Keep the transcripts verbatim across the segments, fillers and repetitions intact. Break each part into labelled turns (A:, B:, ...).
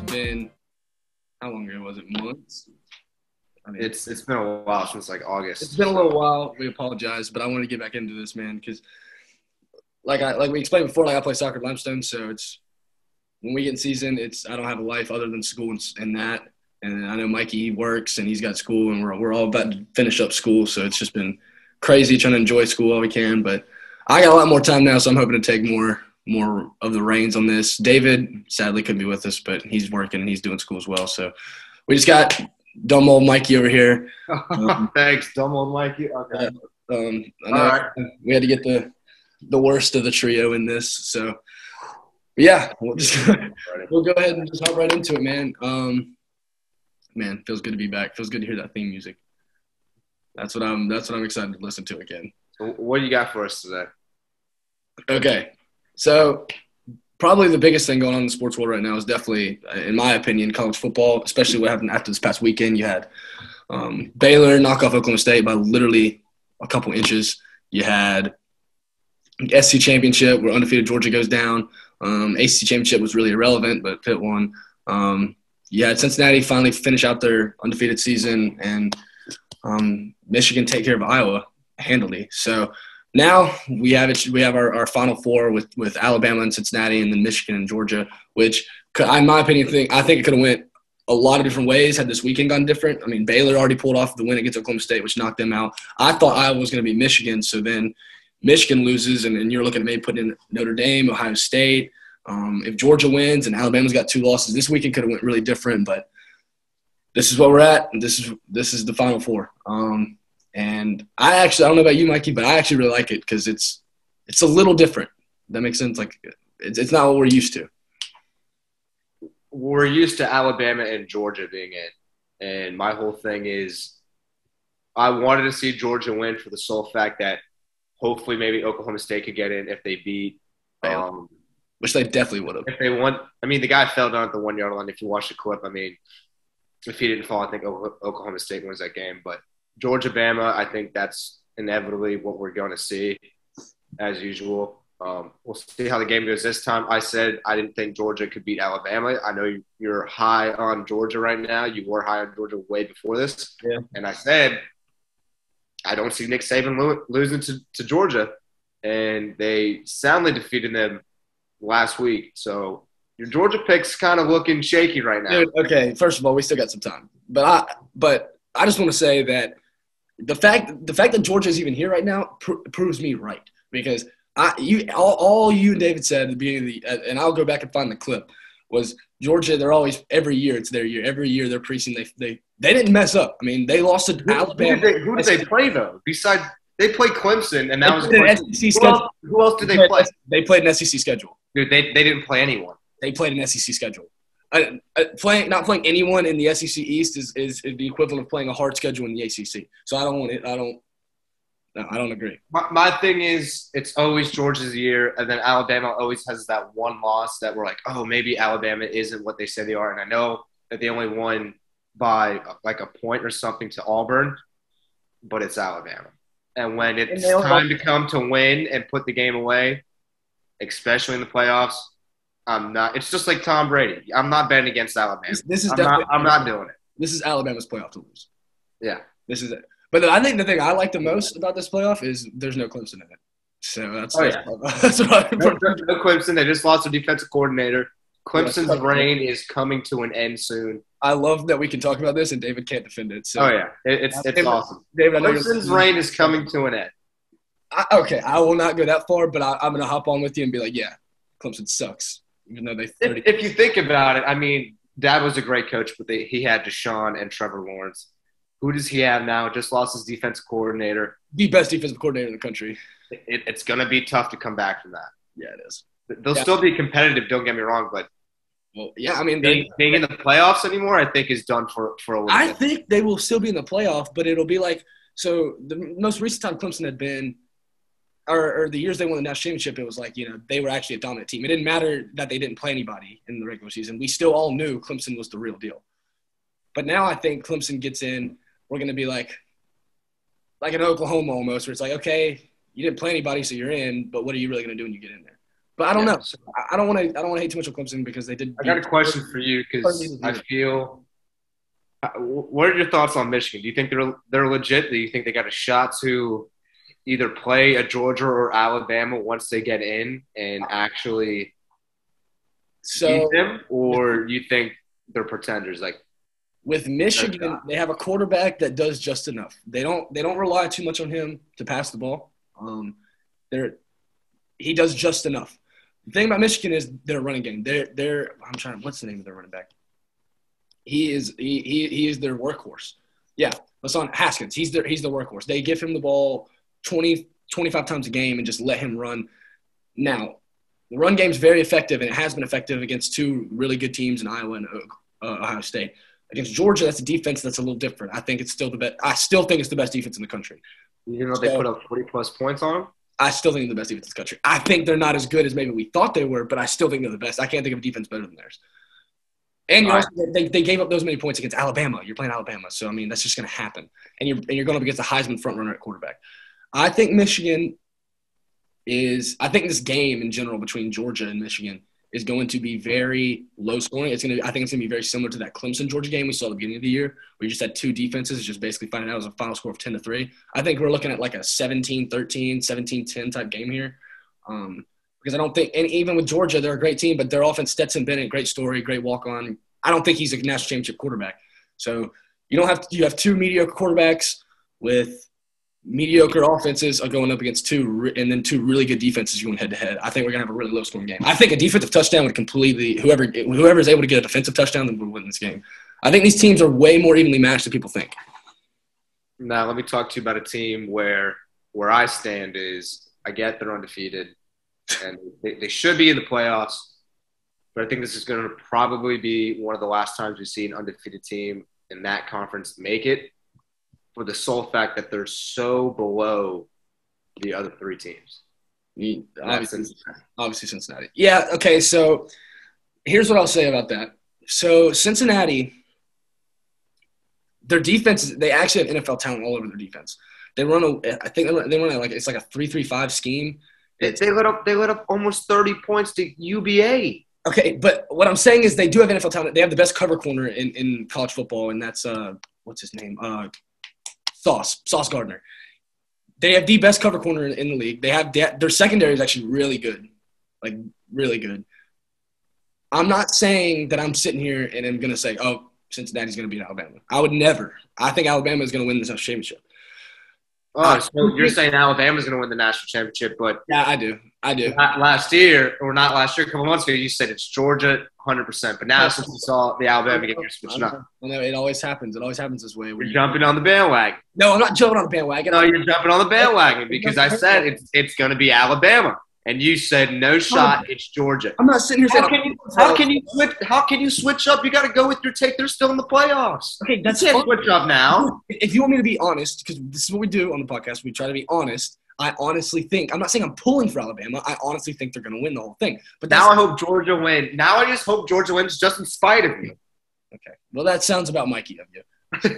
A: been – how long ago was it? Months? I mean,
B: It's it's been a while since like
A: it's
B: August.
A: been a little while. We apologize, but I want to get back into this, man, because like I like we explained before, like I play soccer at Limestone, so it's when we get in season, it's I don't have a life other than school and, and that. And I know Mikey works and he's got school, and we're we're all about to finish up school, so it's just been crazy trying to enjoy school all we can. But I got a lot more time now, so I'm hoping to take more more of the reins on this. David sadly couldn't be with us, but he's working and he's doing school as well. So we just got dumb old Mikey over here.
B: Um, Thanks, dumb old Mikey. Okay.
A: Uh, um, I know
B: All right.
A: we had to get the the worst of the trio in this, so yeah, we'll just we'll go ahead and just hop right into it, man. Um, man, feels good to be back. Feels good to hear that theme music. That's what I'm. That's what I'm excited to listen to again.
B: So what do you got for us today?
A: Okay, so probably the biggest thing going on in the sports world right now is definitely, in my opinion, college football. Especially what happened after this past weekend. You had um, Baylor knock off Oklahoma State by literally a couple inches. You had S C championship where undefeated Georgia goes down. Um, A C C championship was really irrelevant, but Pitt won. Um, you had Cincinnati finally finish out their undefeated season, and um, Michigan take care of Iowa handily. So now we have it. We have our, our Final Four with, with Alabama and Cincinnati, and then Michigan and Georgia, which, could, in my opinion, think I think it could have went a lot of different ways had this weekend gone different. I mean, Baylor already pulled off the win against Oklahoma State, which knocked them out. I thought Iowa was going to be Michigan, so then Michigan loses, and, and you're looking at maybe putting in Notre Dame, Ohio State. Um, if Georgia wins and Alabama's got two losses, this weekend could have went really different, but this is where we're at, and this is this is the Final Four. Um, and I actually – I don't know about you, Mikey, but I actually really like it because it's it's a little different. That makes sense? Like it's, it's not what we're used to.
B: We're used to Alabama and Georgia being in, and my whole thing is I wanted to see Georgia win for the sole fact that hopefully maybe Oklahoma State could get in if they beat um, –
A: which they definitely would have.
B: If they won – I mean, the guy fell down at the one-yard line. If you watch the clip, I mean, if he didn't fall, I think Oklahoma State wins that game. But Georgia-Bama, I think that's inevitably what we're going to see as usual. Um, we'll see how the game goes this time. I said I didn't think Georgia could beat Alabama. I know you're high on Georgia right now. You were high on Georgia way before this.
A: Yeah.
B: And I said I don't see Nick Saban lo- losing to, to Georgia. And they soundly defeated them last week. So your Georgia pick's kind of looking shaky right now.
A: Dude, okay, first of all, we still got some time. But I but I just want to say that the fact the fact that Georgia's even here right now pr- proves me right. Because I you all, all you and David said at the beginning of the uh, and I'll go back and find the clip, was Georgia, they're always – every year it's their year. Every year they're preaching they they they didn't mess up. I mean, they lost to
B: Who,
A: Alabama.
B: Who did they, who did they play, though? Besides – they played Clemson, and that was –
A: an S E C
B: who,
A: schedule.
B: else, who else did they play?
A: They played an S E C schedule.
B: Dude, they, they didn't play anyone.
A: They played an S E C schedule. Uh, uh, playing not playing anyone in the S E C East is, is, is the equivalent of playing a hard schedule in the A C C. So I don't want it. I don't. No, I don't agree.
B: My, my thing is, it's always Georgia's year, and then Alabama always has that one loss that we're like, oh, maybe Alabama isn't what they say they are. And I know that they only won by like a point or something to Auburn, but it's Alabama. And when it's
A: and
B: time to come to win and put the game away, especially in the playoffs, I'm not. It's just like Tom Brady. I'm not betting against Alabama.
A: This, this is
B: I'm
A: definitely.
B: not, I'm not doing it.
A: This is Alabama's playoff to lose.
B: Yeah.
A: This is it. But I think the thing I like the most about this playoff is there's no Clemson in it. So that's
B: oh,
A: that's,
B: yeah.
A: that's what I
B: no, no Clemson. They just lost their defensive coordinator. Clemson's
A: yeah,
B: reign is coming to an end soon.
A: I love that we can talk about this and David can't defend it. So.
B: Oh yeah, it, it's it's
A: David,
B: awesome.
A: David, I know
B: Clemson's reign is coming to an end.
A: I, okay, I will not go that far, but I, I'm going to hop on with you and be like, yeah, Clemson sucks, even though they.
B: If, if you think about it, I mean, Dad was a great coach, but they, he had Deshaun and Trevor Lawrence. Who does he have now? Just lost his defensive coordinator.
A: The best defensive coordinator in the country.
B: It, it's going to be tough to come back from that.
A: Yeah, it is.
B: They'll
A: yeah.
B: still be competitive, don't get me wrong, but
A: well, yeah, I mean,
B: being, being in the playoffs anymore, I think, is done for, for a little
A: I
B: bit.
A: think they will still be in the playoff, but it'll be like – so the most recent time Clemson had been or, – or the years they won the national championship, it was like, you know, they were actually a dominant team. It didn't matter that they didn't play anybody in the regular season. We still all knew Clemson was the real deal. But now I think Clemson gets in – we're going to be like like an Oklahoma almost, where it's like, okay, you didn't play anybody, so you're in, but what are you really going to do when you get in there? But I don't
B: Yeah.
A: know. I don't want to. I don't want to hate too much of Clemson because they did.
B: I got a question for you because I feel. What are your thoughts on Michigan? Do you think they're they're legit? Do you think they got a shot to either play a Georgia or Alabama once they get in and actually
A: so,
B: beat them, or you think they're pretenders? Like
A: with Michigan, they have a quarterback that does just enough. They don't they don't rely too much on him to pass the ball. Um, they're he does just enough. The thing about Michigan is their running game. They're they're I'm trying. What's the name of their running back? He is he he, he is their workhorse. Yeah, Hassan Haskins. He's their he's the workhorse. They give him the ball twenty, twenty-five times a game and just let him run. Now, the run game is very effective, and it has been effective against two really good teams in Iowa and uh, Ohio State. Against Georgia, that's a defense that's a little different. I think it's still the best. I still think it's the best defense in the country.
B: Even though so, they put up forty plus points on them.
A: I still think they're the best defense in the country. I think they're not as good as maybe we thought they were, but I still think they're the best. I can't think of a defense better than theirs. And you also, they, they gave up those many points against Alabama. You're playing Alabama. So, I mean, that's just going to happen. And you're, and you're going up against a Heisman front runner at quarterback. I think Michigan is – I think this game in general between Georgia and Michigan is going to be very low scoring. It's going to. I think it's going to be very similar to that Clemson-Georgia game we saw at the beginning of the year where you just had two defenses just basically finding out it was a final score of ten to three. I think we're looking at like a seventeen thirteen, seventeen ten type game here. Um, because I don't think – and even with Georgia, they're a great team, but their offense, Stetson Bennett, great story, great walk-on. I don't think he's a national championship quarterback. So you don't have – you have two mediocre quarterbacks with mediocre offenses are going up against two – and then two really good defenses going head-to-head. I think we're going to have a really low-scoring game. I think a defensive touchdown would completely – whoever whoever is able to get a defensive touchdown then would win this game. I think these teams are way more evenly matched than people think.
B: Now let me talk to you about a team where where I stand is I get they're undefeated and they, they should be in the playoffs, but I think this is going to probably be one of the last times we see an undefeated team in that conference make it for the sole fact that they're so below the other three teams.
A: Obviously, obviously Cincinnati. Yeah, okay, so here's what I'll say about that. So Cincinnati, their defense, they actually have N F L talent all over their defense. They run a, I think they run, they run a, like it's like a three three five scheme.
B: They, they let up they let up almost thirty points to U B A.
A: Okay, but what I'm saying is they do have N F L talent. They have the best cover corner in, in college football, and that's uh what's his name? Uh, Sauce Sauce Gardner. They have the best cover corner in, in the league. They have they, their secondary is actually really good, like really good. I'm not saying that I'm sitting here and I'm gonna say, oh, Cincinnati's gonna beat Alabama. I would never. I think Alabama is gonna win this national championship.
B: Oh, so you're saying Alabama's going to win the national championship, but
A: yeah, I do. I do.
B: Last year, or not last year, a couple months ago, you said it's Georgia one hundred percent. But now since you saw the Alabama game, you're switching up.
A: I know, it always happens. It always happens this way.
B: You're you, jumping on the bandwagon.
A: No, I'm not jumping on the bandwagon.
B: No, you're jumping on the bandwagon because I said it's it's going to be Alabama. And you said no shot. It's Georgia.
A: I'm not sitting here saying.
B: How can you, how can you switch? How can you switch up? You got to go with your take. They're still in the playoffs.
A: Okay, that's
B: you can't switch up now.
A: If you want me to be honest, because this is what we do on the podcast, we try to be honest. I honestly think I'm not saying I'm pulling for Alabama. I honestly think they're going to win the whole thing. But
B: now I hope Georgia wins. Now I just hope Georgia wins, just in spite of you.
A: Okay. Well, that sounds about Mikey of you.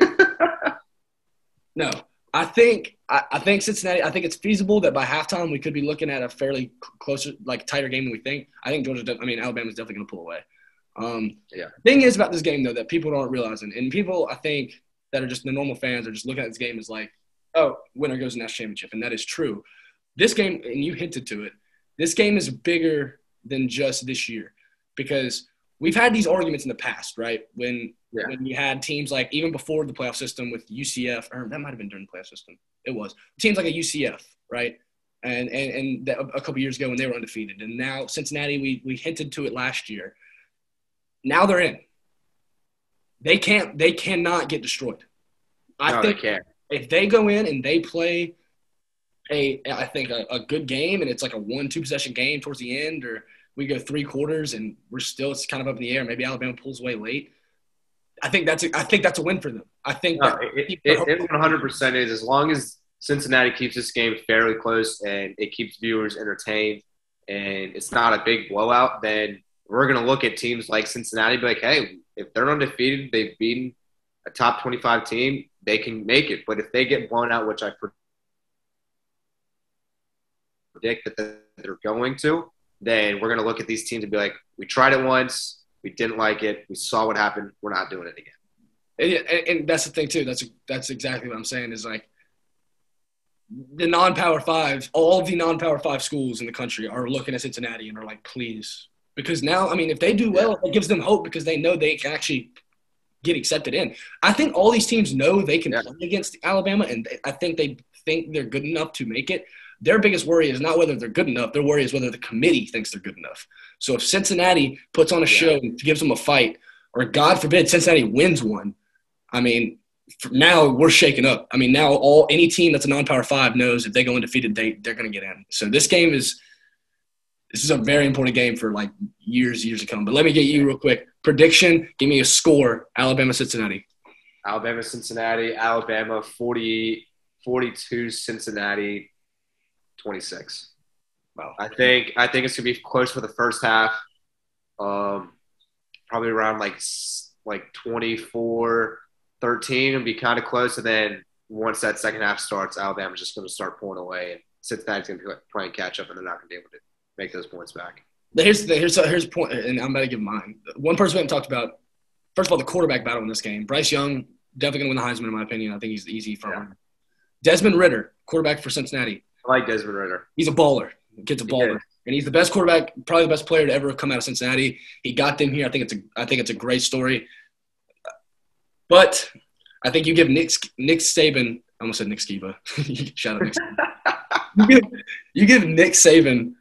A: No. I think I, I think Cincinnati. I think it's feasible that by halftime we could be looking at a fairly closer, like tighter game than we think. I think Georgia. I mean, Alabama's definitely going to pull away. Um, yeah. Thing is about this game though that people aren't realizing, and people I think that are just the normal fans are just looking at this game as like, oh, winner goes to the national championship, and that is true. This game, and you hinted to it, this game is bigger than just this year because we've had these arguments in the past, right? When Yeah. When you had teams like even before the playoff system with U C F, or that might have been during the playoff system. It was teams like a U C F, right? And and and that, a couple years ago when they were undefeated, and now Cincinnati, we we hinted to it last year. Now they're in. They can't. They cannot get destroyed. I
B: no,
A: think
B: they can't.
A: If they go in and they play a, I think a, a good game, and it's like a one two possession game towards the end, or we go three quarters and we're still it's kind of up in the air. Maybe Alabama pulls away late. I think that's a, I think that's a win for them. I think
B: no,
A: that
B: it, it, it one hundred percent is as long as Cincinnati keeps this game fairly close and it keeps viewers entertained and it's not a big blowout, then we're going to look at teams like Cincinnati and be like, hey, if they're undefeated, they've beaten a top twenty-five team, they can make it. But if they get blown out, which I predict that they're going to, then we're going to look at these teams and be like, we tried it once, we didn't like it, we saw what happened, we're not doing it again.
A: And, and that's the thing too. That's that's exactly what I'm saying. Is like the non-power fives, all of the non-power five schools in the country are looking at Cincinnati and are like, please, because now, I mean, if they do well, it gives them hope because they know they can actually get accepted in. I think all these teams know they can yeah. play against Alabama, and I think they think they're good enough to make it. Their biggest worry is not whether they're good enough. Their worry is whether the committee thinks they're good enough. So if Cincinnati puts on a yeah. show and gives them a fight, or God forbid Cincinnati wins one, I mean, now we're shaking up. I mean, now all any team that's a non-power five knows if they go undefeated, they they're going to get in. So this game is this is a very important game for like years, years to come. But let me get you real quick. Prediction, give me a score, Alabama, Cincinnati.
B: Alabama, Cincinnati, Alabama, forty, forty-two, Cincinnati, twenty-six.
A: Wow.
B: I think I think it's going to be close for the first half. Um, probably around like like twenty-four thirteen and be kind of close. And then once that second half starts, Alabama's just going to start pulling away. And Cincinnati's going to be playing catch up, and they're not going to be able to make those points back.
A: Here's the here's a, here's a point, and I'm going to give mine. One person we haven't talked about, first of all, the quarterback battle in this game. Bryce Young, definitely going to win the Heisman, in my opinion. I think he's easy for him. Yeah. Desmond Ridder, quarterback for Cincinnati.
B: I like Desmond Ridder.
A: He's a baller. The kid's a baller. And he's the best quarterback, probably the best player to ever come out of Cincinnati. He got them here. I think it's a I think it's a great story. But I think you give Nick Nick Saban – I almost said Nick Skiba. Shout out Nick Saban. you, give, you give Nick Saban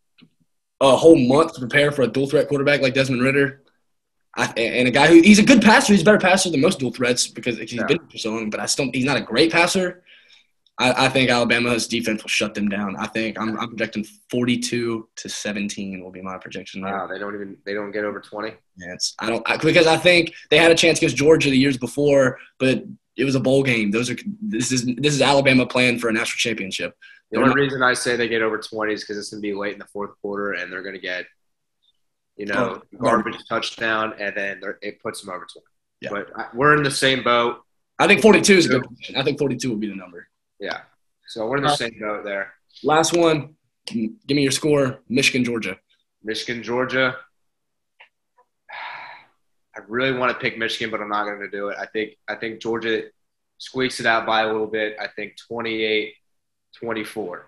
A: a whole month to prepare for a dual-threat quarterback like Desmond Ridder, I, and a guy who – he's a good passer. He's a better passer than most dual threats because he's yeah. been here for so long. But I still – he's not a great passer. I, I think Alabama's defense will shut them down. I think I'm, I'm projecting forty-two to seventeen will be my projection. There.
B: Wow, they don't even they don't get over twenty.
A: Yeah, it's I don't I, because I think they had a chance against Georgia the years before, but it was a bowl game. Those are this is this is Alabama playing for a national championship.
B: The only reason I say they get over twenty is because it's going to be late in the fourth quarter, and they're going to get, you know, oh, garbage garbage touchdown, and then it puts them over twenty. Yeah. But I, we're in the same boat.
A: I think forty-two is a good position. I think forty-two will be the number.
B: Yeah. So we're in the same boat there.
A: Last one. Give me your score. Michigan, Georgia.
B: Michigan, Georgia. I really want to pick Michigan, but I'm not going to do it. I think I think Georgia squeaks it out by a little bit. I think twenty-eight twenty-four.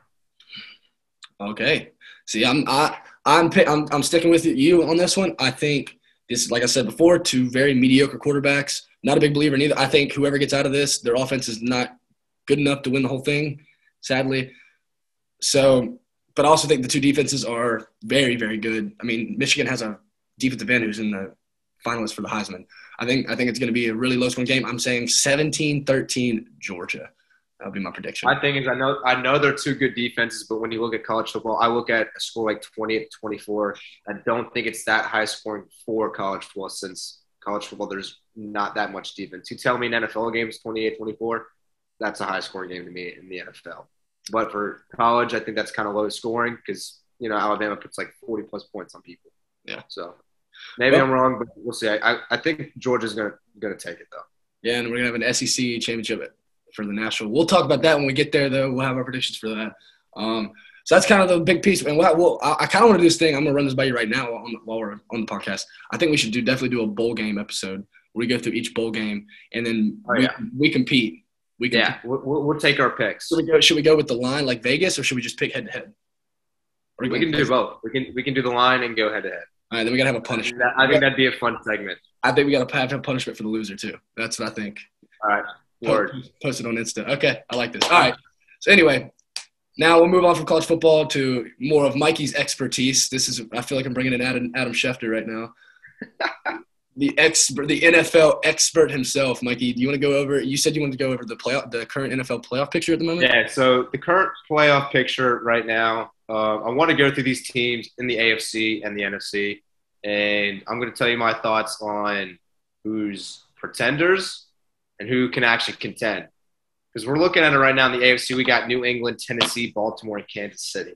A: Okay. See, I'm I, I'm I'm I'm sticking with you on this one. I think this, like I said before, two very mediocre quarterbacks. Not a big believer in either. I think whoever gets out of this, their offense is not good enough to win the whole thing, sadly. So, but I also think the two defenses are very, very good. I mean, Michigan has a defensive end who's in the finalists for the Heisman. I think I think it's going to be a really low-scoring game. I'm saying seventeen thirteen Georgia. That'll be my prediction.
B: My thing is I know I know they're two good defenses, but when you look at college football, I look at a score like twenty-eight twenty-four. I don't think it's that high-scoring for college football since college football there's not that much defense. You tell me an N F L game is twenty-eight twenty-four, that's a high-scoring game to me in the N F L. But for college, I think that's kind of low scoring because, you know, Alabama puts like forty-plus points on people.
A: Yeah.
B: So maybe well, I'm wrong, but we'll see. I, I think Georgia's going to gonna take it, though. Yeah,
A: and we're going to have an S E C championship for the national. We'll talk about that when we get there, though. We'll have our predictions for that. Um, so that's kind of the big piece. And we'll, we'll, I, I kind of want to do this thing. I'm going to run this by you right now on, while we're on the podcast. I think we should do definitely do a bowl game episode where we go through each bowl game, and then
B: oh,
A: we,
B: yeah.
A: we compete. We
B: yeah, we'll, we'll take our picks.
A: Should we, go, should we go with the line like Vegas, or should we just pick head-to-head?
B: We can do both. We can we can do the line and go head-to-head.
A: All right, then we got to have a punishment.
B: I think that'd be a fun segment.
A: I think we got to have a punishment for the loser, too. That's what I think.
B: All right. Word.
A: Post, post it on Insta. Okay, I like this. All right. So anyway, now we'll move on from college football to more of Mikey's expertise. This is – I feel like I'm bringing in Adam, Adam Schefter right now. The expert, the N F L expert himself, Mikey. Do you want to go over? You said you wanted to go over the playoff, the current N F L playoff picture at the moment.
B: Yeah. So the current playoff picture right now, uh, I want to go through these teams in the A F C and the N F C, and I'm going to tell you my thoughts on who's pretenders and who can actually contend. Because we're looking at it right now in the A F C, we got New England, Tennessee, Baltimore, and Kansas City.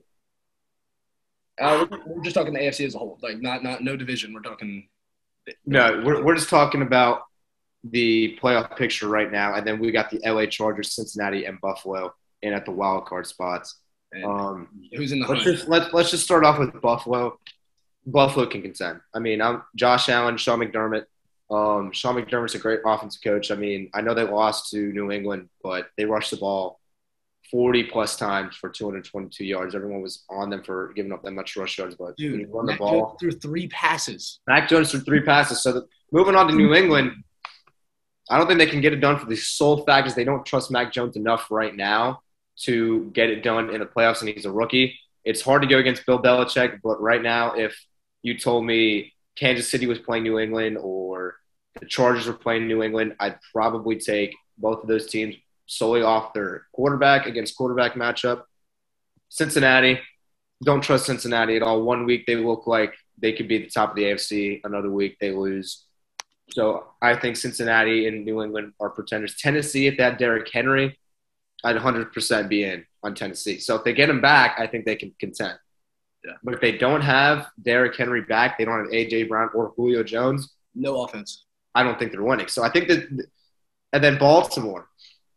A: Uh, we're, we're just talking the A F C as a whole, like not not no division. We're talking.
B: No, we're we're just talking about the playoff picture right now, and then we got the L A Chargers, Cincinnati, and Buffalo in at the wild card spots. Um,
A: Who's in the
B: let's
A: hunt?
B: just let's let's just start off with Buffalo. Buffalo can contend. I mean, I'm Josh Allen, Sean McDermott. Um, Sean McDermott's a great offensive coach. I mean, I know they lost to New England, but they rushed the ball forty plus times for two hundred twenty-two yards. Everyone was on them for giving up that much rush yards, but
A: Dude,
B: when you run the
A: Mac
B: ball,
A: Jones threw three passes.
B: Mac Jones threw three passes. So the, moving on to New England, I don't think they can get it done for the sole fact is they don't trust Mac Jones enough right now to get it done in the playoffs, and he's a rookie. It's hard to go against Bill Belichick, but right now, if you told me Kansas City was playing New England or the Chargers were playing New England, I'd probably take both of those teams solely off their quarterback against quarterback matchup. Cincinnati, don't trust Cincinnati at all. One week they look like they could be at the top of the A F C. Another week they lose. So I think Cincinnati and New England are pretenders. Tennessee, if they had Derrick Henry, I'd one hundred percent be in on Tennessee. So if they get him back, I think they can contend.
A: Yeah.
B: But if they don't have Derrick Henry back, they don't have A J Brown or Julio Jones.
A: No offense.
B: I don't think they're winning. So I think that – and then Baltimore.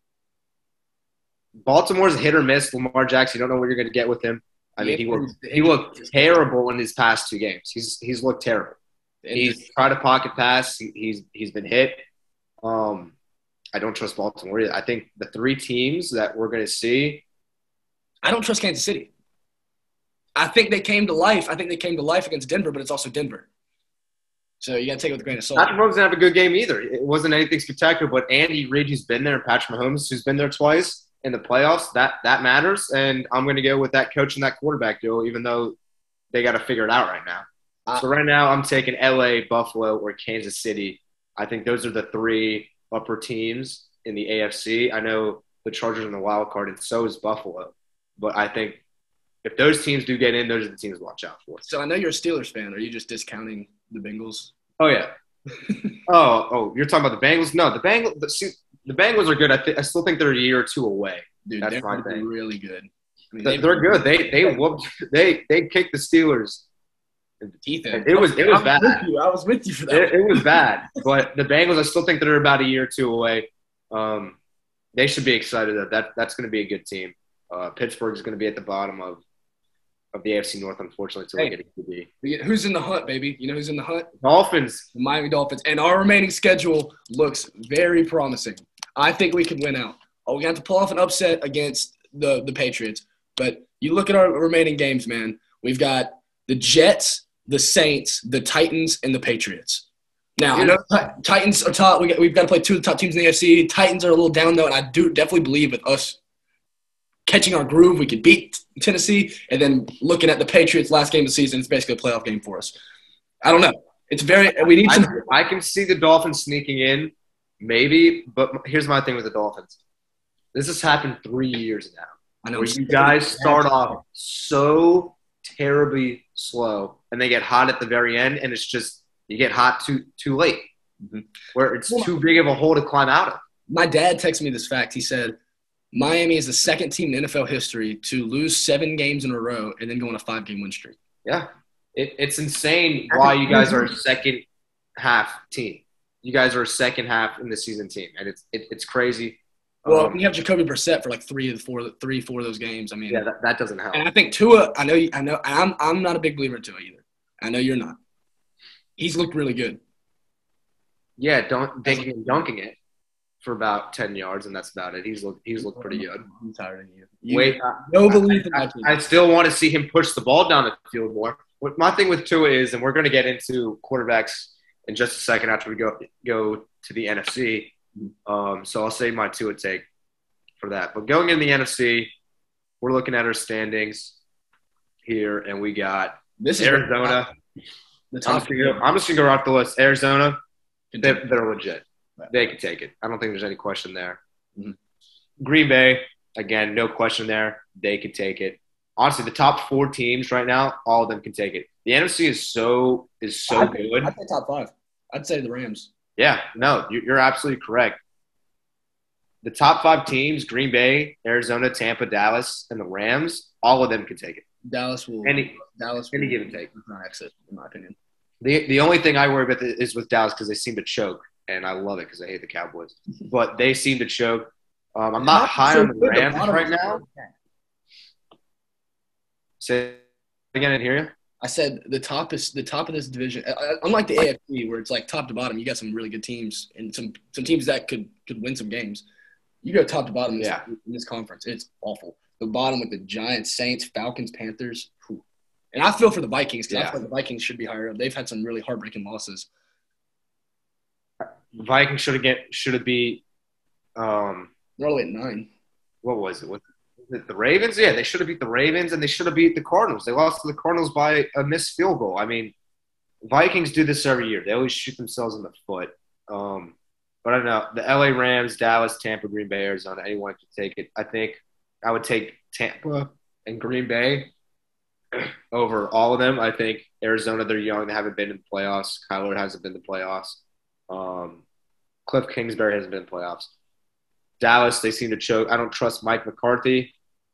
B: Baltimore's a hit or miss. Lamar Jackson, you don't know what you're going to get with him. I mean, he looked, he looked terrible in his past two games. He's he's looked terrible. He's tried a pocket pass. He, he's he's been hit. Um, I don't trust Baltimore either. I think the three teams that we're going to see.
A: I don't trust Kansas City. I think they came to life. I think they came to life against Denver, but it's also Denver. So you got to take it with a grain of salt.
B: Patrick Mahomes didn't have a good game either. It wasn't anything spectacular, but Andy Reid, who's been there, and Patrick Mahomes, who's been there twice in the playoffs, that that matters. And I'm going to go with that coach and that quarterback duo, even though they got to figure it out right now. Uh, so right now I'm taking L A, Buffalo, or Kansas City. I think those are the three upper teams in the A F C. I know the Chargers in the wild card, and so is Buffalo. But I think if those teams do get in, those are the teams to watch out for.
A: So I know you're a Steelers fan. Are you just discounting the Bengals?
B: Oh, yeah. oh, oh, you're talking about the Bengals? No, the Bengals the, the Bengals are good. I, th- I still think they're a year or two away.
A: Dude,
B: That's
A: they're
B: my thing.
A: really good. I mean,
B: they're, they're good. They they whooped, they they kicked the Steelers.
A: Ethan,
B: it was it was
A: I
B: bad.
A: Was with you. I was with you for that.
B: It, it was bad, but the Bengals, I still think they're about a year or two away. Um, they should be excited that, that that's going to be a good team. Uh, Pittsburgh is going to be at the bottom of of the A F C North, unfortunately, until
A: hey,
B: they get a Q B.
A: Who's in the hunt, baby? You know who's in the hunt?
B: Dolphins.
A: The Miami Dolphins. And our remaining schedule looks very promising. I think we can win out. Oh, we have to pull off an upset against the, the Patriots. But you look at our remaining games, man. We've got the Jets, the Saints, the Titans, and the Patriots. Now, I know Titans are top. We got, we've got to play two of the top teams in the A F C. Titans are a little down, though, and I do definitely believe with us catching our groove, we could beat Tennessee. And then looking at the Patriots' last game of the season, it's basically a playoff game for us. I don't know. It's very – we need some –
B: I can see the Dolphins sneaking in, maybe, but here's my thing with the Dolphins. This has happened three years now.
A: I know.
B: Where you guys start off so terribly slow, and they get hot at the very end, and it's just you get hot too too late, mm-hmm. where it's too big of a hole to climb out of.
A: My dad texted me this fact. He said, Miami is the second team in N F L history to lose seven games in a row and then go on a five-game win streak.
B: Yeah. It, it's insane why you guys are a second half team. You guys are a second half in the season team, and it's it, it's crazy.
A: Well,
B: um,
A: we have Jacoby Brissett for like three of the four, three, four of those games. I mean,
B: yeah, that, that doesn't help.
A: And I think Tua. I know. I know. I'm. I'm not a big believer in Tua either. I know you're not. He's looked really good.
B: Yeah, don't dinking and dunking it for about ten yards, and that's about it. He's looked. He's looked pretty good.
A: I'm tired of you. you
B: Wait,
A: no belief in
B: I,
A: that.
B: I, I still want to see him push the ball down the field more. What my thing with Tua is, and we're going to get into quarterbacks in just a second after we go go to the N F C. Um, so I'll save my Tua take for that. But going in the N F C, we're looking at our standings here, and we got
A: this is
B: Arizona.
A: The top
B: I'm just going to go off the list. Arizona, they're, they're legit.
A: Right.
B: They can take it. I don't think there's any question there.
A: Mm-hmm.
B: Green Bay, again, no question there. They can take it. Honestly, the top four teams right now, all of them can take it. The N F C is so is so
A: I'd,
B: good.
A: I'd say top five. I'd say the Rams.
B: Yeah, no, you're absolutely correct. The top five teams, Green Bay, Arizona, Tampa, Dallas, and the Rams, all of them can take it.
A: Dallas will
B: any
A: Dallas will
B: any give and take.
A: Not exit, in my opinion.
B: The the only thing I worry about is with Dallas because they seem to choke, and I love it because I hate the Cowboys. But they seem to choke. Um, I'm not high on the Rams right now. Say it again, I didn't hear you.
A: I said the top is the top of this division. Uh, unlike the A F C, where it's like top to bottom, you got some really good teams and some some teams that could could win some games. You go top to bottom in this,
B: Yeah.
A: in this conference, it's awful. The bottom with the Giants, Saints, Falcons, Panthers. Whew. And I feel for the Vikings because
B: Yeah.
A: I feel like the Vikings should be higher up. They've had some really heartbreaking losses.
B: Vikings should have get should have beat um
A: They're all the way at nine.
B: what was it? Was it the Ravens? Yeah, they should have beat the Ravens and they should have beat the Cardinals. They lost to the Cardinals by a missed field goal. I mean, Vikings do this every year. They always shoot themselves in the foot. Um, but I don't know. The L A Rams, Dallas, Tampa, Green Bay, Arizona, anyone could take it. I think I would take Tampa and Green Bay over all of them. I think Arizona, they're young. They haven't been in the playoffs. Kyler hasn't been in the playoffs. Um, Cliff Kingsbury hasn't been in the playoffs. Dallas, they seem to choke. I don't trust Mike McCarthy.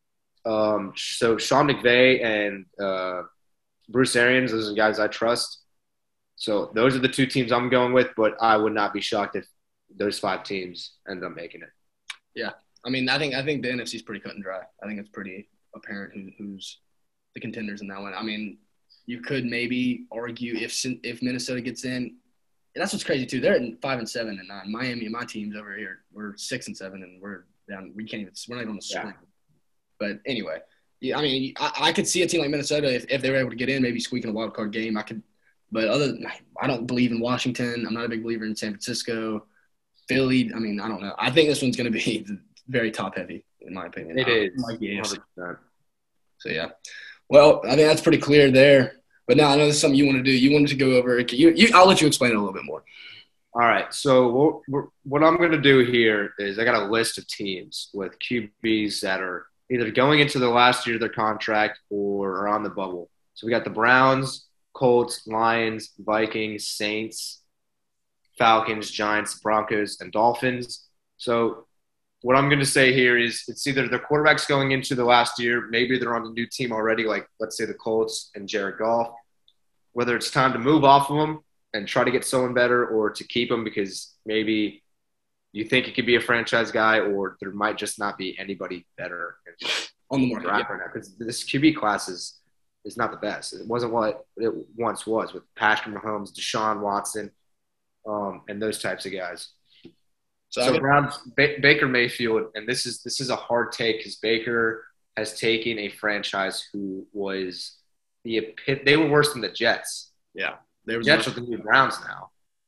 B: Um, so Sean McVay and uh, Bruce Arians, those are the guys I trust. So those are the two teams I'm going with, but I would not be shocked if those five teams end up making it.
A: Yeah, I mean, I think I think the N F C is pretty cut and dry. I think it's pretty apparent who, who's the contenders in that one. I mean, you could maybe argue if if Minnesota gets in, and that's what's crazy too. They're at five and seven and nine. Miami and my teams over here, we're six and seven, and we're down. We can't even. We're not even on the screen.
B: Yeah.
A: But anyway, yeah, I mean, I, I could see a team like Minnesota if, if they were able to get in, maybe squeaking a wild card game. I could, but other, I don't believe in Washington. I'm not a big believer in San Francisco, Philly. I mean, I don't know. I think this one's going to be very top heavy, in my opinion.
B: It
A: I,
B: is.
A: Like the A F C.
B: one hundred percent.
A: So yeah, well, I think that's pretty clear there. But now I know this is something you want to do. You wanted to go over. You, you, I'll let you explain it a little bit more.
B: All right. So what, we're, what I'm going to do here is I got a list of teams with Q Bs that are either going into the last year of their contract or are on the bubble. So we got the Browns, Colts, Lions, Vikings, Saints, Falcons, Giants, Broncos, and Dolphins. So what I'm going to say here is it's either the quarterbacks going into the last year, maybe they're on a new team already, like let's say the Colts and Jared Goff, whether it's time to move off of them and try to get someone better or to keep him because maybe you think he could be a franchise guy or there might just not be anybody better
A: On the market,
B: right
A: yeah.
B: now because this Q B class is, is not the best. It wasn't what it once was with Patrick Mahomes, Deshaun Watson, um, and those types of guys.
A: So,
B: So
A: I
B: Browns, ba- Baker Mayfield, and this is this is a hard take because Baker has taken a franchise who was the epi- they were worse than the Jets.
A: yeah, there was
B: Jets are the new Browns now.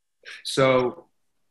B: So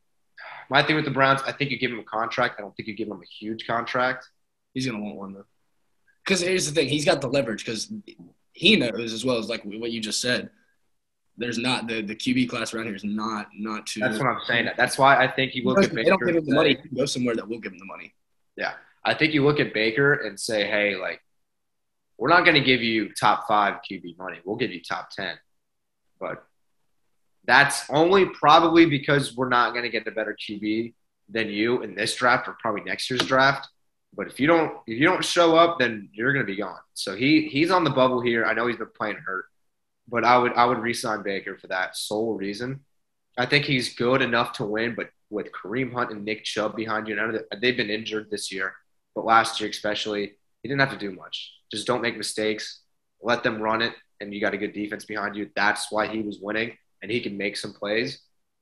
B: my thing with the Browns, I think you give him a contract. I don't think you give him a huge contract.
A: he's going to want one, though. Because here's the thing. He's got the leverage because he knows as well as like what you just said. There's not the, – the Q B class around here is not not too –
B: That's what I'm saying. That's why I think you look at Baker.
A: They don't give him
B: and
A: the
B: say-
A: money. He can go somewhere that will give him the money.
B: Yeah. I think you look at Baker and say, hey, like, we're not going to give you top five Q B money. We'll give you top ten. But that's only probably because we're not going to get a better Q B than you in this draft or probably next year's draft. But if you don't if you don't show up, then you're going to be gone. So he he's on the bubble here. I know he's been playing hurt, but I would I would re-sign Baker for that sole reason. I think he's good enough to win, but with Kareem Hunt and Nick Chubb behind you, none of the, they've been injured this year, but last year especially, he didn't have to do much. Just don't make mistakes. Let them run it, and you got a good defense behind you. That's why he was winning, and he can make some plays.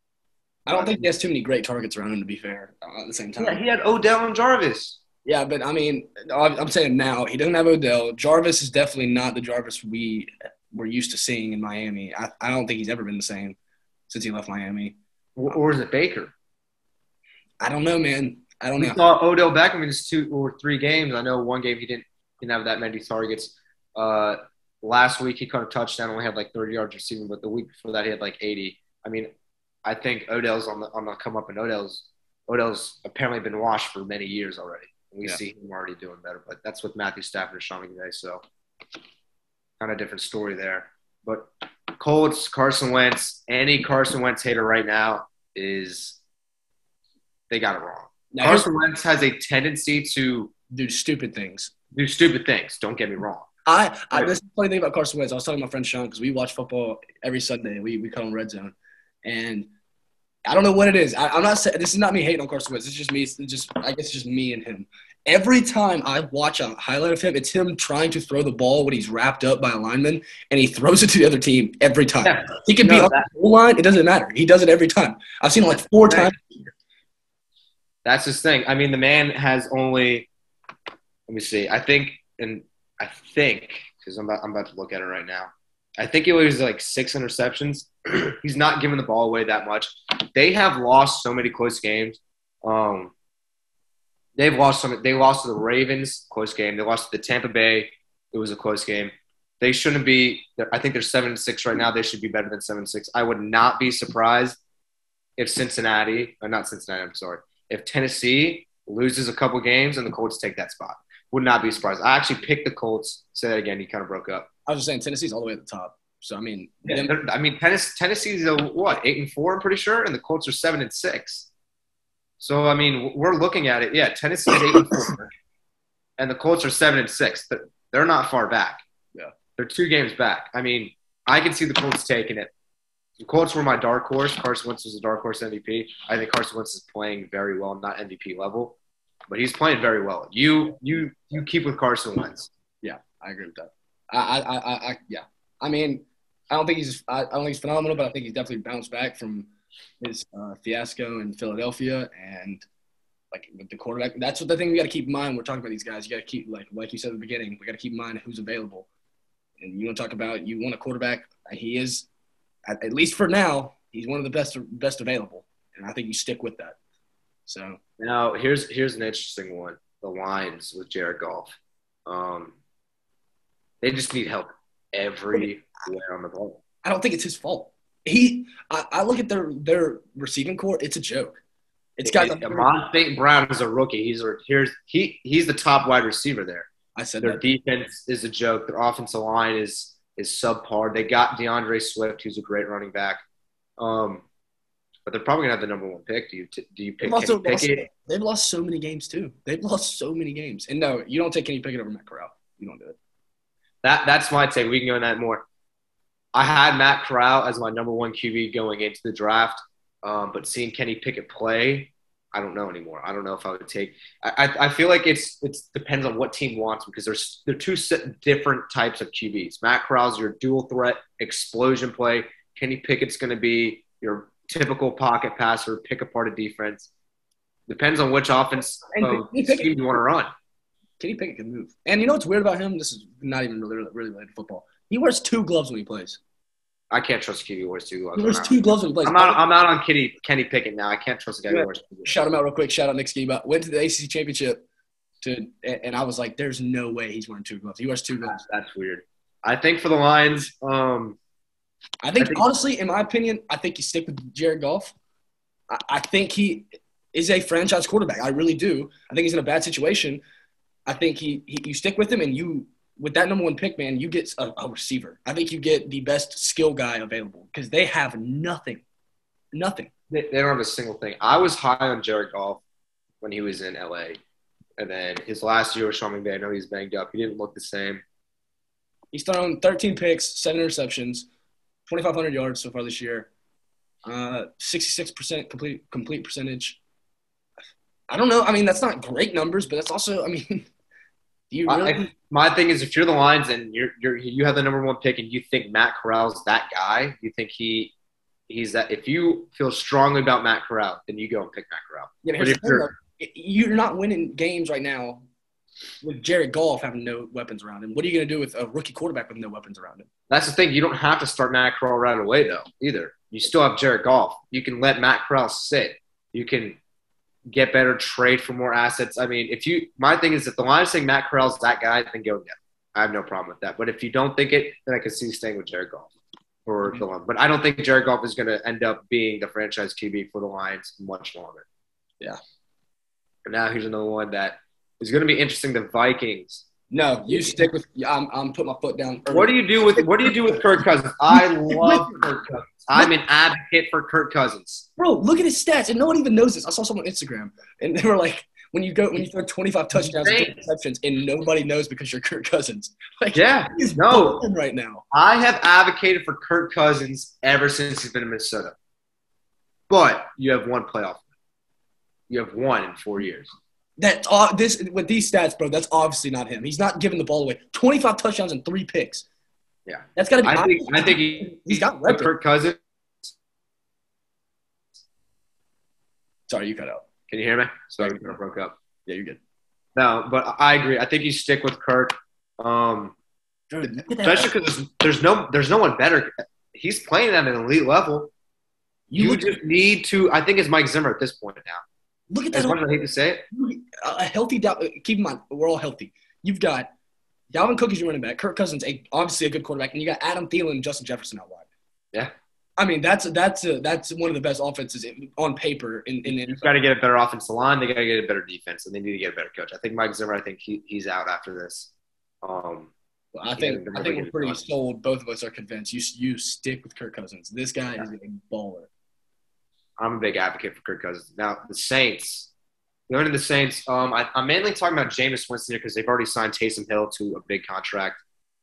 A: I don't think he has too many great targets around him, to be fair, uh, at the same time.
B: Yeah, he had Odell and Jarvis.
A: Yeah, but, I mean, I'm I'm saying now, he doesn't have Odell. Jarvis is definitely not the Jarvis we were used to seeing in Miami. I, I don't think he's ever been the same since he left Miami.
B: Or, or is it Baker?
A: I don't know, man. I don't
B: We
A: know.
B: saw Odell Beckham in his two or three games. I know one game he didn't didn't have that many targets. Uh, last week he caught a touchdown, only had like thirty yards receiving, but the week before that he had like eighty. I mean, I think Odell's on the on the come up, and Odell's Odell's apparently been washed for many years already. And we
A: Yeah.
B: see him already doing better, but that's with Matthew Stafford and Sean McVay, so kind of different story there. But Colts, Carson Wentz, any Carson Wentz hater right now is they got it wrong.
A: Now, here's-
B: Carson Wentz has a tendency to
A: do stupid things.
B: do stupid things. Don't get me wrong.
A: I, I
B: Right.
A: this is the funny thing about Carson Wentz. I was talking to my friend Sean because we watch football every Sunday. We we call him Red Zone, and I don't know what it is. I, I'm not saying this is not me hating on Carson Wentz. It's just me. It's just I guess it's just me and him. Every time I watch a highlight of him, it's him trying to throw the ball when he's wrapped up by a lineman, and he throws it to the other team every time.
B: Yeah.
A: He can
B: No,
A: be on
B: that-
A: the goal line. It doesn't matter. He does it every time. I've seen it like four
B: Right.
A: times.
B: That's his thing. I mean, the man has only – let me see. I think – and I think – because I'm about, I'm about to look at it right now. I think it was like six interceptions. He's not giving the ball away that much. They have lost so many close games. Um, they've lost some. They lost to the Ravens, close game. They lost to the Tampa Bay. It was a close game. They shouldn't be. I think they're seven and six right now. They should be better than seven and six. I would not be surprised if Cincinnati, or not Cincinnati. I'm sorry. If Tennessee loses a couple games and the Colts take that spot. Would not be surprised. I actually picked the Colts. Say that again. You kind of broke up.
A: I was just saying Tennessee's all the way at the top. So I mean,
B: Yeah,
A: them-
B: I mean Tennessee, Tennessee's a, what eight and four. I'm pretty sure, and the Colts are seven and six. So I mean, we're looking at it. Yeah, Tennessee's eight and four, and the Colts are seven and six. They're, they're not far back.
A: Yeah,
B: they're two games back. I mean, I can see the Colts taking it. The Colts were my dark horse. Carson Wentz was a dark horse M V P. I think Carson Wentz is playing very well, not M V P level. But he's playing very well. You you you keep with Carson Wentz.
A: Yeah, I agree with that. I I I, I yeah. I mean, I don't think he's I, I don't think he's phenomenal, but I think he's definitely bounced back from his uh, fiasco in Philadelphia and like with the quarterback. That's what the thing we got to keep in mind. We're talking about these guys. You got to keep like like you said at the beginning. We got to keep in mind who's available. And you want to talk about you want a quarterback. He is at, at least for now. He's one of the best best available, and I think you stick with that. So
B: now here's here's an interesting one: the Lions with Jared Goff. Um, they just need help everywhere on the ball.
A: I don't think it's his fault. He, I, I look at their their receiving core. It's a joke. It's got.
B: Amon Saint Brown is a rookie. He's a here's he he's the top wide receiver there.
A: I said
B: their
A: that.
B: defense is a joke. Their offensive line is is subpar. They got DeAndre Swift, who's a great running back. Um. But they're probably gonna have the number one pick. Do you t- do you pick
A: They've
B: Kenny
A: lost,
B: Pickett?
A: they've lost so many games too. They've lost so many games. And no, you don't take Kenny Pickett over Matt Corral. You don't do it.
B: That that's my take. We can go in that more. I had Matt Corral as my number one Q B going into the draft, um, but seeing Kenny Pickett play, I don't know anymore. I don't know if I would take. I I, I feel like it's it's depends on what team wants because there's they're two different types of Q Bs. Matt Corral's your dual threat explosion play. Kenny Pickett's going to be your typical pocket passer, pick apart a defense. Depends on which offense um, scheme you want to run.
A: Kenny Pickett can move. And you know what's weird about him? This is not even really, really related to football. He wears two gloves when he plays.
B: I can't trust Kenny who wears two gloves.
A: He wears two gloves when he plays.
B: I'm out, I'm out on Kenny, Kenny Pickett now. I can't trust a guy
A: yeah.
B: who wears two gloves.
A: Shout him out real quick. Shout out Nick Skiba. Went to the A C C Championship, to, and I was like, there's no way he's wearing two gloves. He wears two gloves.
B: That's weird. I think for the Lions um,
A: – I think, I think, honestly, in my opinion, I think you stick with Jared Goff. I, I think he is a franchise quarterback. I really do. I think he's in a bad situation. I think he, he you stick with him, and you with that number one pick, man, you get a, a receiver. I think you get the best skill guy available because they have nothing, nothing.
B: They, they don't have a single thing. I was high on Jared Goff when he was in L A, and then his last year with Sean McVay, I know he's banged up. He didn't look the same.
A: He's thrown thirteen picks, seven interceptions, twenty-five hundred yards so far this year, uh, sixty-six percent complete complete percentage. I don't know. I mean, that's not great numbers, but that's also, I mean, do you really?
B: I, my thing is, if you're the Lions and you're you're you have the number one pick and you think Matt Corral's that guy, you think he he's that. If you feel strongly about Matt Corral, then you go and pick Matt Corral.
A: Yeah, but if you're, you're not winning games right now with Jared Goff having no weapons around him. What are you going to do with a rookie quarterback with no weapons around him?
B: That's the thing. You don't have to start Matt Corral right away, though, either. You still have Jared Goff. You can let Matt Corral sit. You can get better, trade for more assets. I mean, if you – my thing is if the Lions think Matt Corral's that guy, then go get him. I have no problem with that. But if you don't think it, then I can see you staying with Jared Goff for the Lions. But I don't think Jared Goff is going to end up being the franchise Q B for the Lions much longer.
A: Yeah.
B: And now here's another one that is going to be interesting. The Vikings.
A: No, you stick with – I'm I'm putting my foot down.
B: What do you do with What do you do with Kirk Cousins? I love Kirk Cousins. I'm an advocate for Kirk Cousins.
A: Bro, look at his stats, and no one even knows this. I saw someone on Instagram, and they were like, when you go when you throw twenty-five touchdowns and two interceptions, and nobody knows because you're Kirk Cousins. Like,
B: yeah,
A: he's
B: no,
A: right now.
B: I have advocated for Kirk Cousins ever since he's been in Minnesota. But you have one playoff. You have one in four years.
A: That's all. This with these stats, bro. That's obviously not him. He's not giving the ball away. twenty-five touchdowns and three picks.
B: Yeah,
A: that's got to be.
B: I think. I think he,
A: he's got
B: weapons. Kirk Cousins.
A: Sorry, you cut out.
B: Can you hear me? Sorry, I broke up.
A: Yeah, you're good.
B: No, but I agree. I think you stick with Kirk, um, Dude, especially because there's, there's no there's no one better. He's playing at an elite level. You, you just need to. I think it's Mike Zimmer at this point now.
A: Look at that.
B: As much as I hate to say it,
A: a healthy. Keep in mind, we're all healthy. You've got Dalvin Cook as your running back, Kirk Cousins, a, obviously a good quarterback, and you got Adam Thielen and Justin Jefferson out wide.
B: Yeah.
A: I mean, that's that's a, that's one of the best offenses on paper. In, in
B: You've got to get a better offensive line. They got to get a better defense, and they need to get a better coach. I think Mike Zimmer. I think he, he's out after this. Um,
A: well, I think I think we're pretty sold. Both of us are convinced. You you stick with Kirk Cousins. This guy yeah. is a baller.
B: I'm a big advocate for Kirk Cousins. Now the Saints. Going to the Saints, um, I, I'm mainly talking about Jameis Winston here because they've already signed Taysom Hill to a big contract.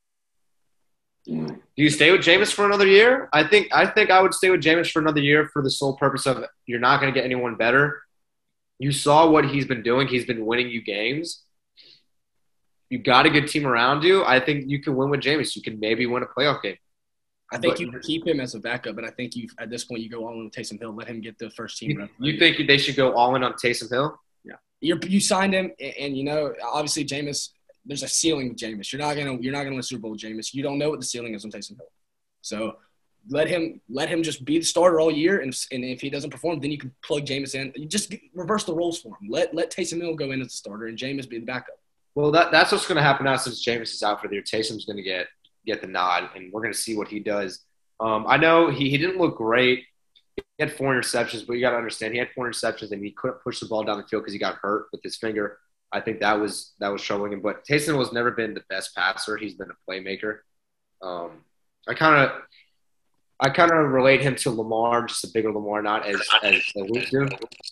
B: Do you stay with Jameis for another year? I think I think I would stay with Jameis for another year for the sole purpose of you're not going to get anyone better. You saw what he's been doing. He's been winning you games. You got a good team around you. I think you can win with Jameis. You can maybe win a playoff game.
A: I think but, you can keep him as a backup, but I think you at this point you go all in with Taysom Hill. Let him get the first team.
B: You, you think they should go all in on Taysom Hill?
A: Yeah, you you signed him, and, and you know obviously Jameis. There's a ceiling with Jameis. You're not gonna you're not gonna win a Super Bowl with Jameis. You don't know what the ceiling is on Taysom Hill. So let him let him just be the starter all year, and, and if he doesn't perform, then you can plug Jameis in. You just reverse the roles for him. Let let Taysom Hill go in as the starter, and Jameis be the backup.
B: Well, that that's what's going to happen now since Jameis is out for the year. Taysom's going to get get the nod, and we're going to see what he does. Um, I know he, he didn't look great. He had four interceptions, but you got to understand he had four interceptions, and he couldn't push the ball down the field because he got hurt with his finger. I think that was that was troubling him. But Taysom has never been the best passer. He's been a playmaker. Um, I kind of I kind of relate him to Lamar, just a bigger Lamar, not as as Luke do.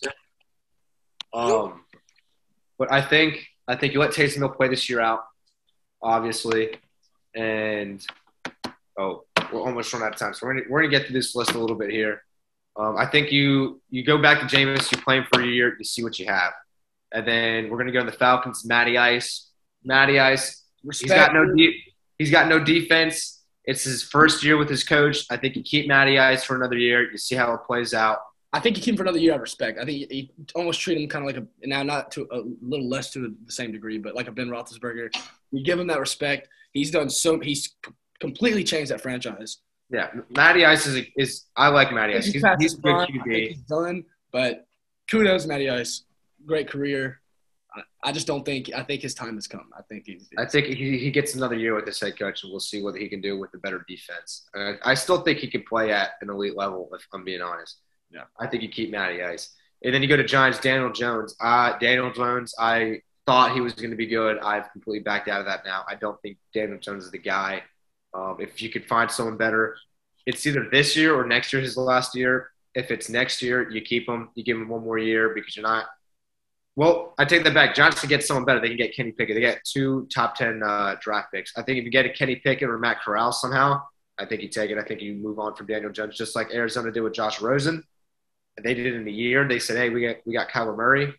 B: Um, but I think I think you let Taysom Hill play this year out, obviously, and oh, we're almost run out of time, so we're gonna we're gonna get through this list a little bit here. Um, I think you you go back to Jameis, you play him for a year, you see what you have. And then we're gonna go to the Falcons. Matty Ice, Matty Ice. Respect. He's got no de- he's got no defense. It's his first year with his coach. I think you keep Matty Ice for another year. You see how it plays out.
A: I think you keep him for another year out of respect. I think you, you almost treat him kind of like a now not to a little less to the same degree, but like a Ben Roethlisberger. You give him that respect. He's done so. He's completely changed that franchise.
B: Yeah, Matty Ice is a, is I like Matty Ice. He's, he's a good Q B.
A: He's done, but kudos, Matty Ice. Great career. I, I just don't think – I think his time has come. I think he's –
B: I think he, he gets another year with this head coach, and we'll see what he can do with a better defense. Uh, I still think he can play at an elite level, if I'm being honest.
A: Yeah,
B: I think you keep Matty Ice. And then you go to Giants, Daniel Jones. Uh, Daniel Jones, I thought he was going to be good. I've completely backed out of that now. I don't think Daniel Jones is the guy. Um, if you could find someone better, it's either this year or next year, his last year. If it's next year, you keep him. You give him one more year because you're not – well, I take that back. Giants can get someone better. They can get Kenny Pickett. They get two top ten uh, draft picks. I think if you get a Kenny Pickett or Matt Corral somehow, I think you take it. I think you move on from Daniel Jones, just like Arizona did with Josh Rosen. And they did it in a year. They said, hey, we got we got Kyler Murray,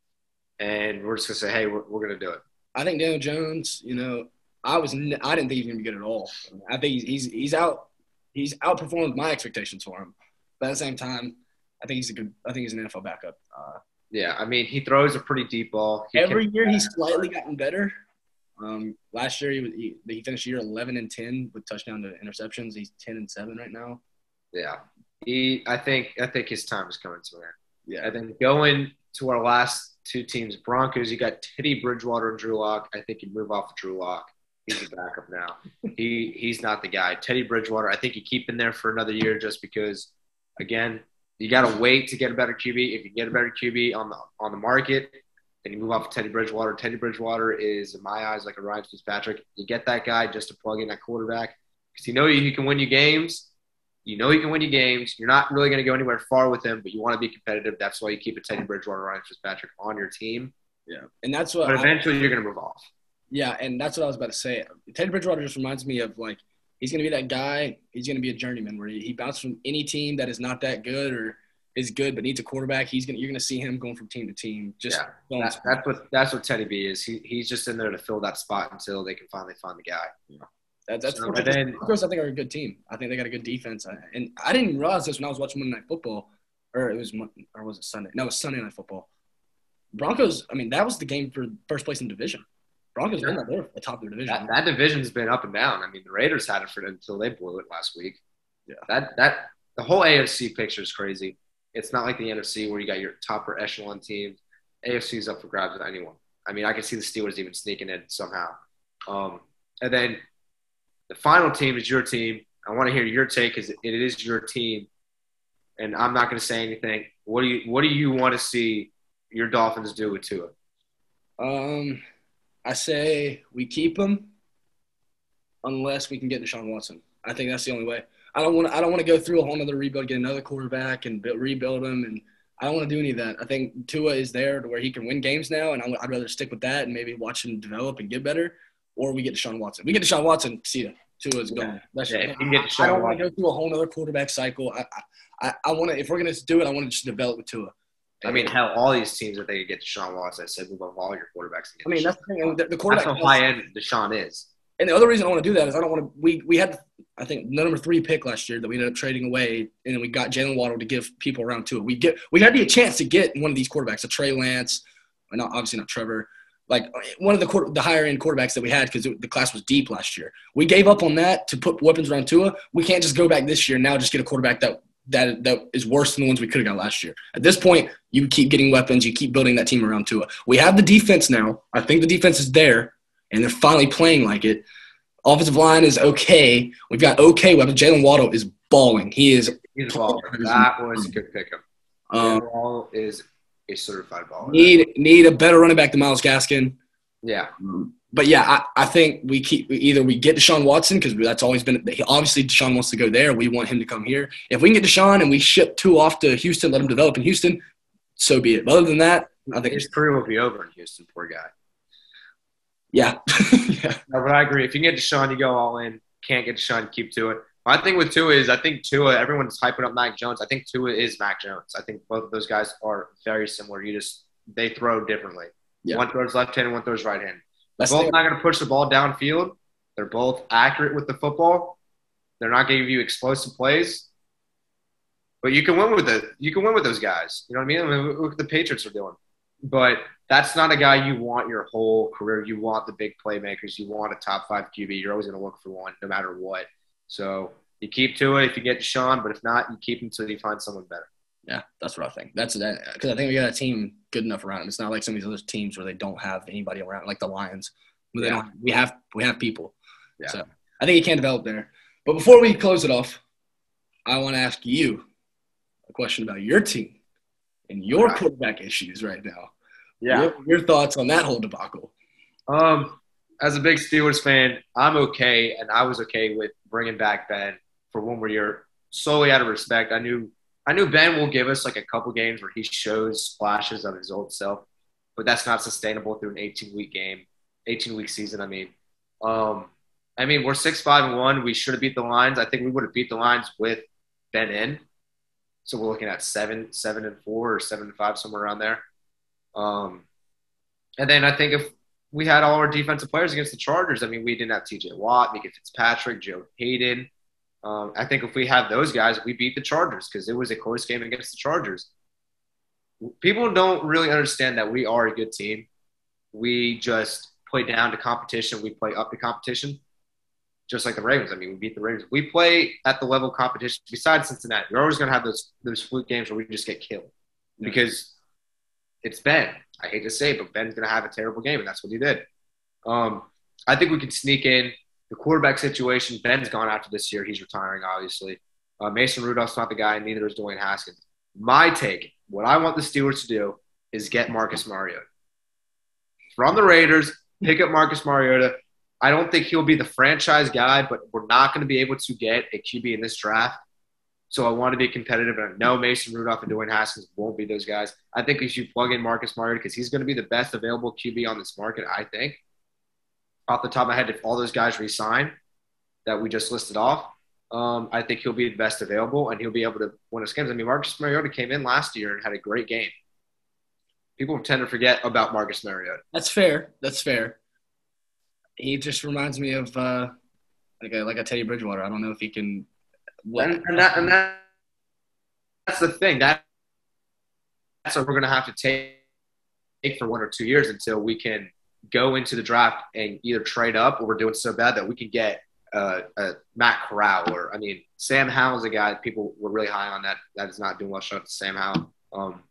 B: and we're just going to say, hey, we're, we're going to do it.
A: I think Daniel Jones, you know, I was I didn't think he was going to be good at all. I think he's he's, he's out he's outperformed my expectations for him. But at the same time, I think he's a good I think he's an N F L backup. Uh,
B: Yeah, I mean, he throws a pretty deep ball. He
A: Every year he's slightly gotten better. Um, last year he, was, he he finished the year eleven and ten with touchdown to interceptions. He's ten and seven right now.
B: Yeah, he. I think I think his time is coming to an end.
A: Yeah,
B: and then going to our last two teams, Broncos. You got Teddy Bridgewater and Drew Lock. I think you move off of Drew Lock. He's a backup now. he he's not the guy. Teddy Bridgewater. I think you keep him there for another year just because, again. You got to wait to get a better Q B. If you get a better Q B on the on the market, then you move off of Teddy Bridgewater. Teddy Bridgewater is, in my eyes, like a Ryan Fitzpatrick. You get that guy just to plug in that quarterback because you know he can win you games. You know he can win you games. You're not really going to go anywhere far with him, but you want to be competitive. That's why you keep a Teddy Bridgewater, Ryan Fitzpatrick on your team.
A: Yeah, and that's what.
B: But eventually, I, you're going to move off.
A: Yeah, and that's what I was about to say. Teddy Bridgewater just reminds me of like. He's going to be that guy. He's going to be a journeyman where he, he bounces from any team that is not that good or is good but needs a quarterback, he's gonna you're gonna see him going from team to team. Just
B: yeah, that, that's what that's what Teddy B is. He he's just in there to fill that spot until they can finally find the guy.
A: Yeah. That, that's
B: so,
A: and then, Broncos. I think are a good team. I think they got a good defense, and I didn't even realize this when I was watching Monday Night Football, or it was or was it Sunday? No, it was Sunday Night Football. Broncos. I mean, that was the game for first place in the division. Broncos, yeah. They're at the top of their division.
B: That, that division's been up and down. I mean, the Raiders had it for them until they blew it last week. Yeah. That that the whole A F C picture is crazy. It's not like the N F C where you got your top or echelon teams. A F C is up for grabs with anyone. I mean, I can see the Steelers even sneaking in somehow. Um, and then the final team is your team. I want to hear your take because it is your team, and I'm not going to say anything. What do you What do you want to see your Dolphins do with Tua?
A: Um. I say we keep him unless we can get Deshaun Watson. I think that's the only way. I don't want to. I don't want to go through a whole other rebuild, get another quarterback, and build, rebuild him. And I don't want to do any of that. I think Tua is there to where he can win games now, and I'd rather stick with that and maybe watch him develop and get better. Or we get Deshaun Watson. We get Deshaun Watson. See it. Tua is gone. That's
B: yeah,
A: just,
B: if you get Deshaun
A: I don't
B: Watson.
A: want to go through a whole other quarterback cycle. I I, I want to. If we're gonna do it, I want to just develop with Tua.
B: I mean, hell, all these teams that they could get Deshaun Watson, I said move on all your quarterbacks.
A: I mean, that's the thing. The, the quarterback.
B: That's how high end Deshaun is.
A: And the other reason I want to do that is I don't want to. We we had I think the number three pick last year that we ended up trading away, and then we got Jalen Waddle to give people around to it. We get we had the chance to get one of these quarterbacks, a Trey Lance, not obviously not Trevor, like one of the quarter, the higher end quarterbacks that we had because the class was deep last year. We gave up on that to put weapons around Tua. We can't just go back this year and now just get a quarterback that. That that is worse than the ones we could have got last year. At this point, you keep getting weapons. You keep building that team around Tua. We have the defense now. I think the defense is there, and they're finally playing like it. Offensive line is okay. We've got okay weapons. Jalen Waddle is balling. He is.
B: He's balling. That was a good pickup. Um, Waddle is a certified baller.
A: Need need a better running back than Myles Gaskin.
B: Yeah.
A: Um, But, yeah, I, I think we keep – either we get Deshaun Watson because that's always been – obviously Deshaun wants to go there. We want him to come here. If we can get Deshaun and we ship Tua off to Houston, let him develop in Houston, so be it. But other than that, I think –
B: his career will be over in Houston, poor guy.
A: Yeah. yeah.
B: No, but I agree. If you can get Deshaun, you go all in. Can't get Deshaun, keep Tua. My thing with Tua is I think Tua – everyone's hyping up Mac Jones. I think Tua is Mac Jones. I think both of those guys are very similar. You just – they throw differently. Yeah. One throws left-handed, one throws right-handed. They're both not going to push the ball downfield. They're both accurate with the football. They're not going to give you explosive plays. But you can win with it. You can win with those guys. You know what I mean? I mean, look what the Patriots are doing. But that's not a guy you want your whole career. You want the big playmakers. You want a top five Q B. You're always going to look for one no matter what. So you keep to it if you get Deshaun, but if not, you keep him until you find someone better.
A: Yeah, that's what I think. That's that because I think we got a team good enough around him. It's not like some of these other teams where they don't have anybody around, like the Lions. They yeah. don't, we have we have people. Yeah. So I think he can develop there. But before we close it off, I want to ask you a question about your team and your right. quarterback issues right now.
B: Yeah,
A: your, your thoughts on that whole debacle?
B: Um, as a big Steelers fan, I'm okay, and I was okay with bringing back Ben for one more year solely out of respect. I knew. I knew Ben will give us like a couple games where he shows flashes of his old self, but that's not sustainable through an eighteen-week game, eighteen-week season, I mean. Um, I mean, we're six five and one. We should have beat the Lions. I think we would have beat the Lions with Ben in. So we're looking at seven, seven and four or seven and five, somewhere around there. Um, and then I think if we had all our defensive players against the Chargers, I mean, we didn't have T J Watt, Micah Fitzpatrick, Joe Hayden. Um, I think if we have those guys, we beat the Chargers because it was a close game against the Chargers. People don't really understand that we are a good team. We just play down to competition. We play up to competition, just like the Ravens. I mean, we beat the Ravens. We play at the level of competition. Besides Cincinnati, we're always going to have those those fluke games where we just get killed because it's Ben. I hate to say it, but Ben's going to have a terrible game, and that's what he did. Um, I think we can sneak in. The quarterback situation, Ben's gone after this year. He's retiring, obviously. Uh, Mason Rudolph's not the guy, and neither is Dwayne Haskins. My take, what I want the Steelers to do is get Marcus Mariota. From the Raiders, pick up Marcus Mariota. I don't think he'll be the franchise guy, but we're not going to be able to get a Q B in this draft. So I want to be competitive, and I know Mason Rudolph and Dwayne Haskins won't be those guys. I think we should plug in Marcus Mariota because he's going to be the best available Q B on this market, I think. Off the top of my head, if all those guys resign that we just listed off, Um, I think he'll be the best available, and he'll be able to win us games. I mean, Marcus Mariota came in last year and had a great game. People tend to forget about Marcus Mariota.
A: That's fair. That's fair. He just reminds me of uh, like a, like a Teddy Bridgewater. I don't know if he can.
B: And, and, that, and that, that's the thing. That, that's what we're going to have to take for one or two years until we can go into the draft and either trade up, or we're doing so bad that we can get uh, a Matt Corral, or I mean, Sam Howell's a guy people were really high on that. That is not doing well. Shout out to Sam Howell. Um,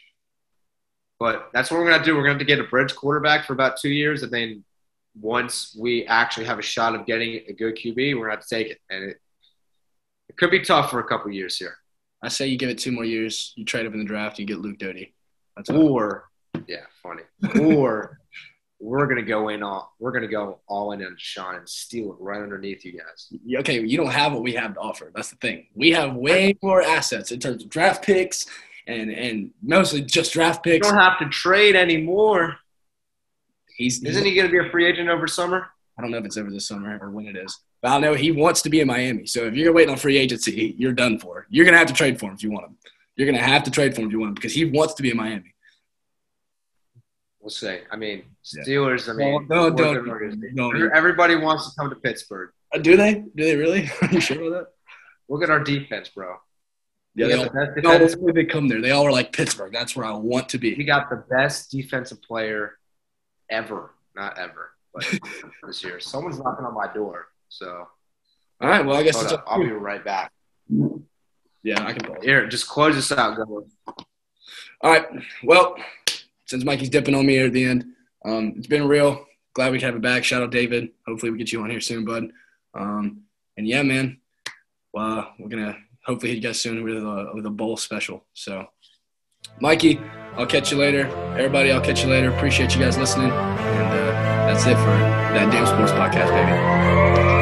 B: but that's what we're gonna do. We're gonna have to get a bridge quarterback for about two years, and then once we actually have a shot of getting a good Q B, we're gonna have to take it. And it, it could be tough for a couple years here.
A: I say you give it two more years. You trade up in the draft, you get Luke Doty. That's
B: or yeah, funny. Or we're gonna go in all we're gonna go all in on Deshaun and steal it right underneath you guys.
A: Okay, you don't have what we have to offer. That's the thing. We have way more assets in terms of draft picks and and mostly just draft
B: You
A: picks.
B: don't have to trade anymore.
A: He's
B: Isn't he gonna be a free agent over summer?
A: I don't know if it's over this summer or when it is. But I know he wants to be in Miami. So if you're waiting on free agency, you're done for. You're gonna have to trade for him if you want him. You're gonna have to trade for him if you want him because he wants to be in Miami.
B: We'll see. I mean, Steelers. I mean,
A: No, no,
B: we're
A: don't-
B: good organization.
A: don't.
B: Everybody wants to come to Pittsburgh.
A: Uh, do they? Do they really? Are you sure about that?
B: Look at our defense, bro.
A: Yeah,
B: We
A: they
B: got
A: all,
B: the best
A: no,
B: defense-
A: when they come there. They all were like Pittsburgh. That's where I want to
B: we
A: be.
B: got the best defensive player ever. Not ever, but this year. Someone's knocking on my door. So
A: All right. Well, I guess
B: hold
A: it's
B: up.
A: up.
B: I'll be right back.
A: Yeah, I can pause.
B: Here, just close this out. Go.
A: All right. Well, since Mikey's dipping on me here at the end, um, it's been real. Glad we could have it back. Shout out David. Hopefully we get you on here soon, bud. Um, and yeah, man, well, we're gonna hopefully hit you guys soon with a with a bowl special. So, Mikey, I'll catch you later. Everybody, I'll catch you later. Appreciate you guys listening, and uh, that's it for that Damn Sports Podcast, baby.